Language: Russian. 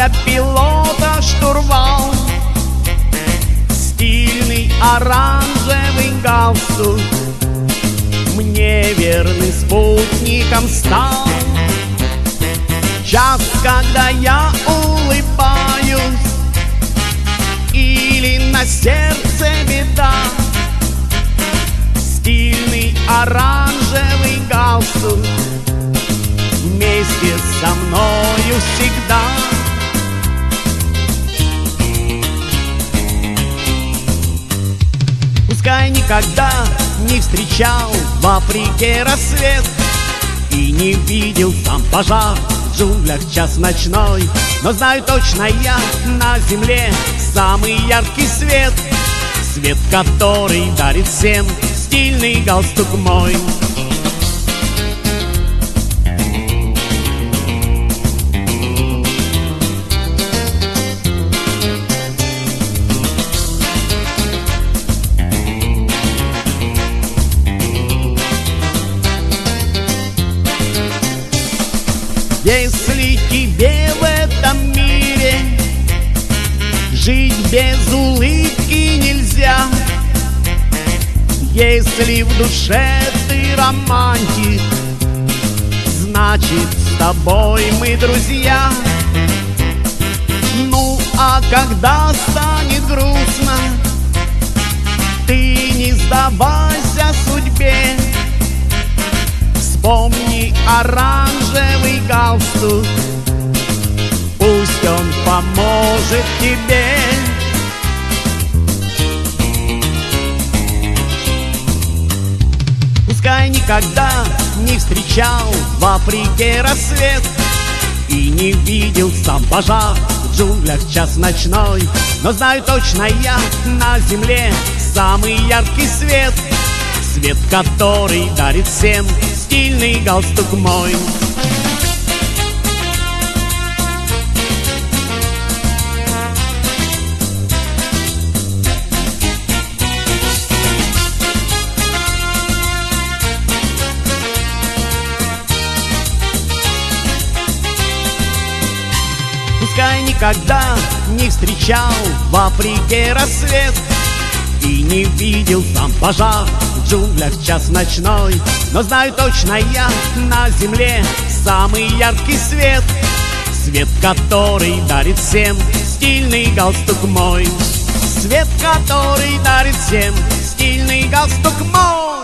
для пилота штурвал, стильный оранжевый галстук мне верным спутником стал. Час, когда я улыбаюсь или на сердце беда, стильный оранжевый галстук вместе со мною всегда. Пускай никогда не встречал в Африке рассвет и не видел сам пожар в джунглях час ночной, но знаю точно я, на земле самый яркий свет, свет, который дарит всем стильный галстук мой. Если тебе в этом мире жить без улыбки нельзя, если в душе ты романтик, значит с тобой мы друзья. Ну а когда станет грустно, ты не сдавайся судьбе, вспомни оранжевый галстук, пусть он поможет тебе. Пускай никогда не встречал в Африке рассвет и не видел сам пожар в джунглях час ночной, но знаю точно я, на земле самый яркий свет, свет, который дарит всем стильный галстук мой. Пускай никогда не встречал в Африке рассвет и не видел сам пожар в джунглях час ночной, но знаю точно я, на земле самый яркий свет, свет, который дарит всем стильный галстук мой, свет, который дарит всем стильный галстук мой.